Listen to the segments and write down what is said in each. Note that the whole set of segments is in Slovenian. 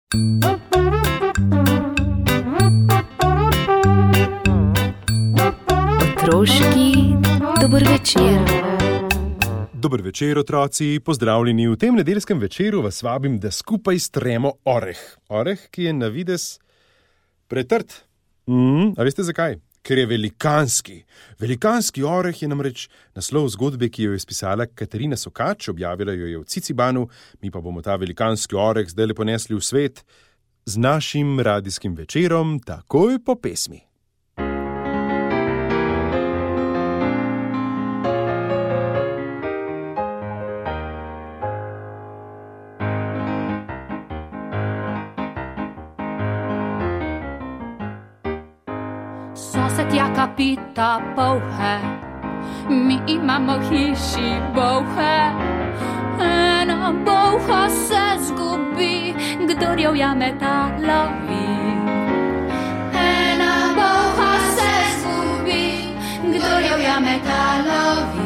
Otroški dober večer. Dober večer, otroci, pozdravljeni. V tem nedeljskem večeru vas vabim, da skupaj stremo oreh. Oreh, ki je na videz pretrd. A veste zakaj? Ker je velikanski. Velikanski oreh je namreč naslov zgodbe, ki jo je spisala Katarina Sokač, objavila jo je v Cicibanu, mi pa bomo ta velikanski oreh zdaj ponesli v svet z našim radijskim večerom takoj po pesmi. Sosed Jaka pita polhe, mi imamo v hiši bolhe. Ena bolha se zgubi, kdor jo ujame, ta lovi. Ena bolha se zgubi, kdor jo ujame, ta lovi.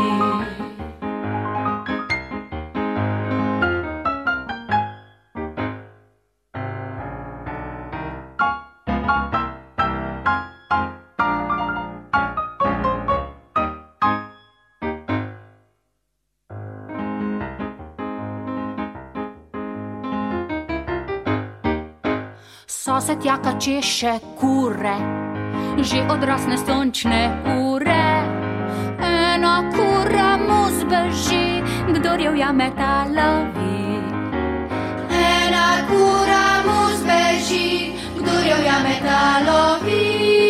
Sosed Jaka češe kure, že odrasne sončne ure. Ena kura mu zbeži, kdor jo ujame, ta lovi. Ena kura mu zbeži, kdor jo ujame, ta lovi.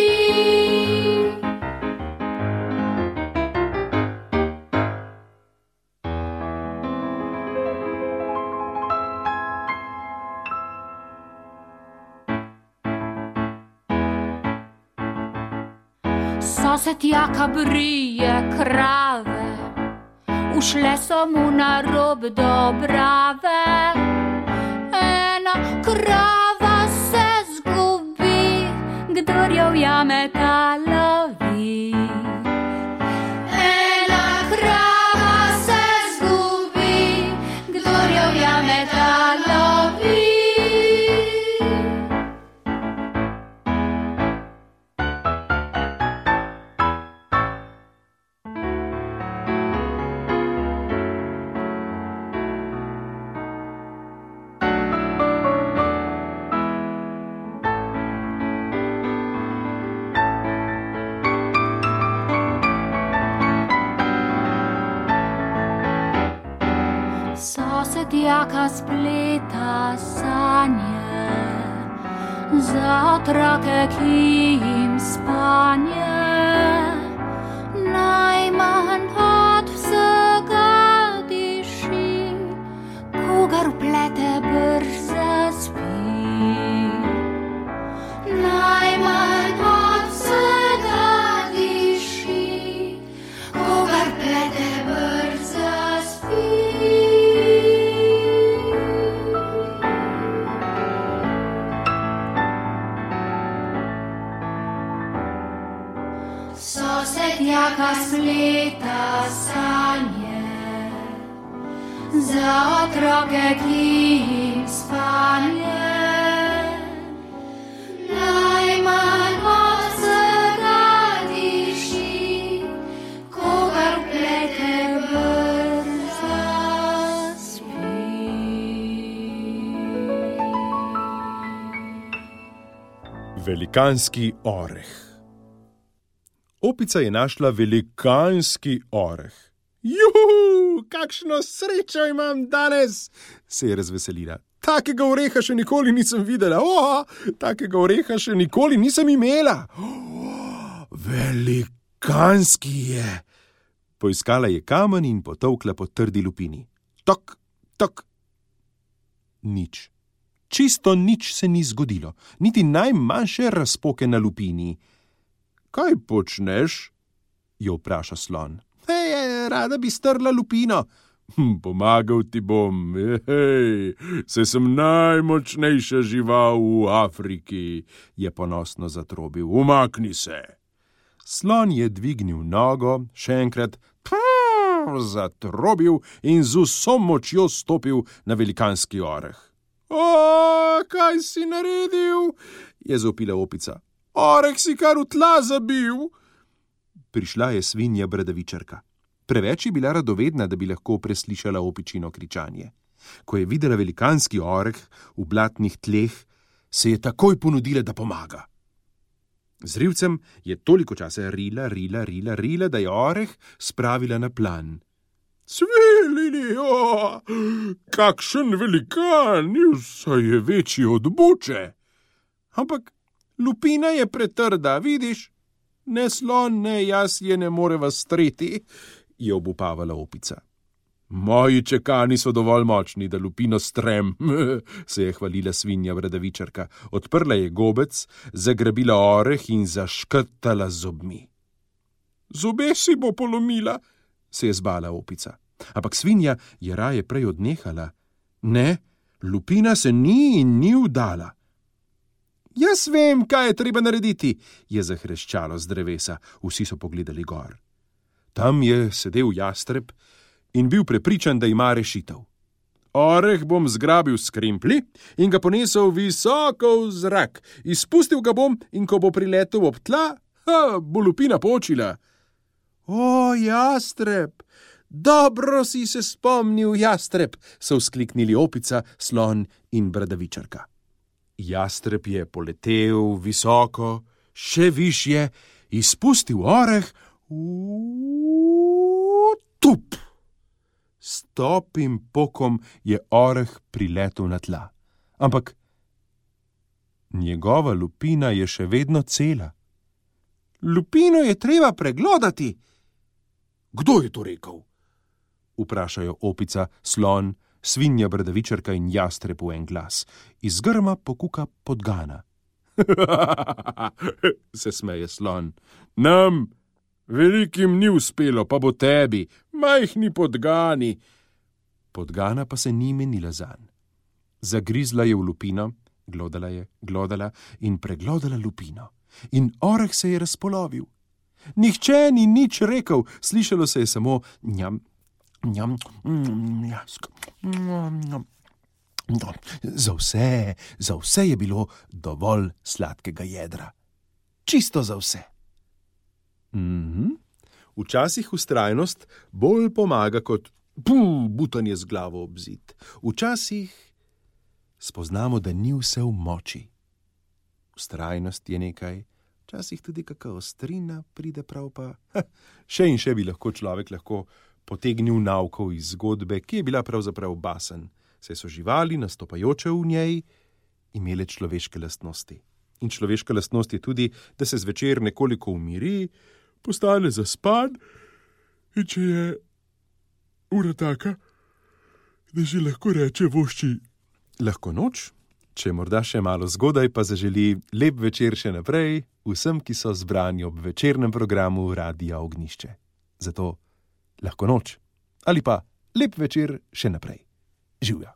Sosed Jaka brije krave, ušle so mu na rob Dobrave. Ena krava se zgubi, kdor jo ujame, ta lovi. Ena krava se zgubi, kdor jo ujame, ta lovi. Sosed Jaka spleta sanje za otroke, ki jim spanje. Najmanj od vsega diši, kogar vplete, brzo zaspi. Najmanj od vsega diši, kogar vplete, brzo zaspi. Sosed Jaka spleta sanje za otroke, ki jim spanje. Najmanj od vsega diši, kogar vplete, brzo zaspi. Velikanski oreh. Opica je našla velikanski oreh. Juhu, kakšno srečo imam danes, se je razveselila. Takega oreha še nikoli nisem videla. Takega oreha še nikoli nisem imela. Velikanski je. Poiskala je kamen in potolkla po trdi lupini. Tok, tok. Nič. Čisto nič se ni zgodilo. Niti najmanjše razpoke na lupini. Kaj počneš? Jo vpraša slon. Rada bi strla lupino. Pomagal ti bom. Saj sem najmočnejša žival v Afriki, je ponosno zatrobil. Umakni se. Slon je dvignil nogo, še enkrat zatrobil in z vso močjo stopil na velikanski oreh. O, kaj si naredil? Je zopila opica. Oreh si kar v tla zabil. Prišla je svinja Bradavičarka. Preveč je bila radovedna, da bi lahko preslišala opičino kričanje. Ko je videla velikanski oreh v blatnih tleh, se je takoj ponudila, da pomaga. Z rivcem je toliko časa rila, da je oreh spravila na plan. Cvilini, kakšen velikan, saj je večji od buče. Ampak lupina je pretrda, vidiš? Ne slon, ne jaz je ne moreva streti, je obupavala opica. Moji čekani so dovolj močni, da lupino strem, se je hvalila svinja Bradavičarka. Odprla je gobec, zagrabila oreh in zaškrtala z zobmi. Zobe si bo polomila, se je zbala opica. Ampak svinja je raje prej odnehala. Ne, lupina se ni in ni vdala. Jaz vem, kaj je treba narediti, je zahreščalo z drevesa. Vsi so pogledali gor. Tam je sedel jastreb in bil prepričan, da ima rešitev. Oreh bom zgrabil s krempli in ga ponesel visoko v zrak. Izpustil ga bom in ko bo priletel ob tla, bo lupina počila. O, jastreb, dobro si se spomnil, jastreb, so vzkliknili opica, slon in Bradavičarka. Jastreb je poletel visoko, še višje, izpustil oreh, tup! S topim pokom je oreh priletel na tla. Ampak njegova lupina je še vedno cela. Lupino je treba preglodati. Kdo je to rekel? Vprašajo opica, slon, svinja Bradavičarka in jastreb v en glas. Iz grma pokuka podgana. Se smeje slon. Nam, velikim ni uspelo, pa bo tebi, majhni podgani. Podgana pa se ni menila zanj. Zagrizla je v lupino, glodala in preglodala lupino. In oreh se je razpolovil. Nihče ni nič rekel, slišalo se je samo njam, njam, jasko. Za vse je bilo dovolj sladkega jedra. Čisto za vse. Včasih vztrajnost bolj pomaga kot butanje z glavo ob zid. Včasih spoznamo, da ni vse v moči. Vztrajnost je nekaj, včasih tudi kakšna ostrina pride prav pa. Še in še bi lahko človek potegnil nauko iz zgodbe, ki je bila pravzaprav basen, saj so živali, nastopajoče v njej, imele človeške lastnosti. In človeška lastnost je tudi, da se zvečer nekoliko umiri, postane zaspan in če je ura taka, da že lahko reče vošči lahko noč, če morda še malo zgodaj, pa zaželi lep večer še naprej vsem, ki so zbrani ob večernem programu Radia Ognjišče. Zato lahko noč ali pa lep večer še naprej. Živja.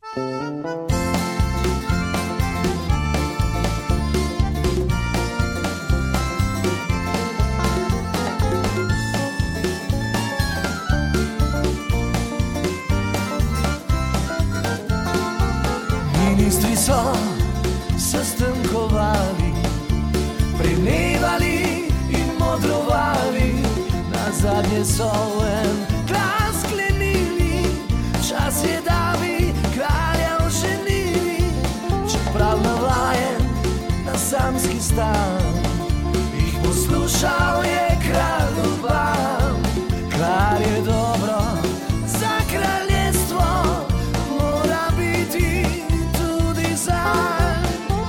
Ministri so sestankovali, prenevali in modrovali, nazadnje so en glas sklenili, čas je, da bi kralja oženili, čeprav navajen na samski stan, jih poslušal je kralj Urban, kar je dobro za kraljestvo, mora biti tudi zanj.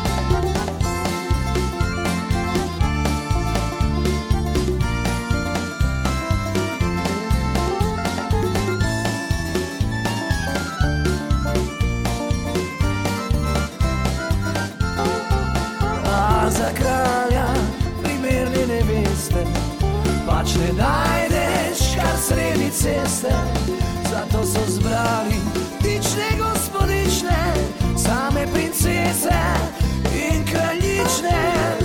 A za kralja primerne neveste pač ne najdeš kar sredi ceste, zato so zbrali tične gospodične, same princese in kraljične.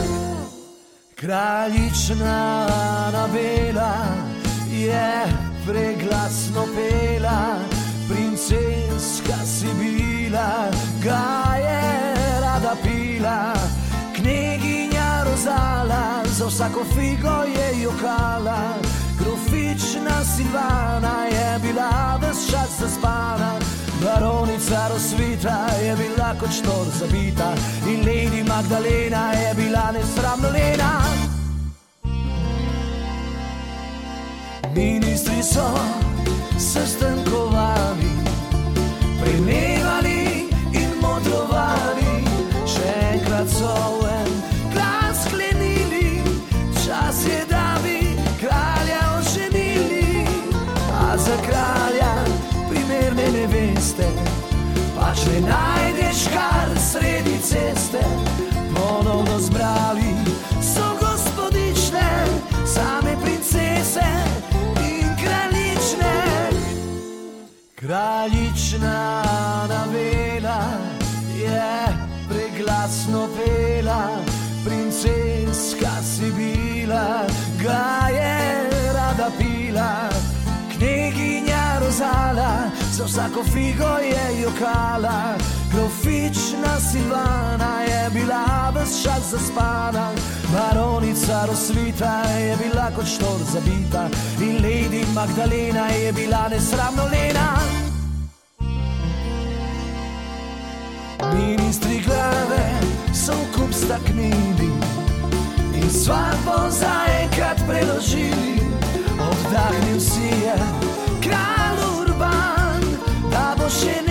Kraljična Anabela je preglasno pela, princeska si bila vela, ga je rada pila. Kneginja Rozala, za vsako figo je jokala. Grofična Silvana je bila ves čas zaspana. Baronica Rosvita je bila kot štor zabita in Lady Magdalena je bila nesramno lena. Ministri so se stankovali, premevali in modrovali. Še enkrat so en glas sklenili, čas je, da bi kralja oženili. A za kralja primerne neveste pač ne najdeš kar sredi ceste. Ponovno zbrali so gospodične, same princese in kraljične. Kraljična Anabela je preglasno pela, princeska si bila, ga je rada pila. Kneginja Rozala, za vsako figo je jokala. Grofična Silvana je bila ves čas zaspana. Baronica Rosvita je bila kot štor zabita in Lady Magdalena je bila nesramno lena. Ministri glave so v kup staknili in svatbo zaenkrat preložili. Oddahnil si je kralj Urban, da bo še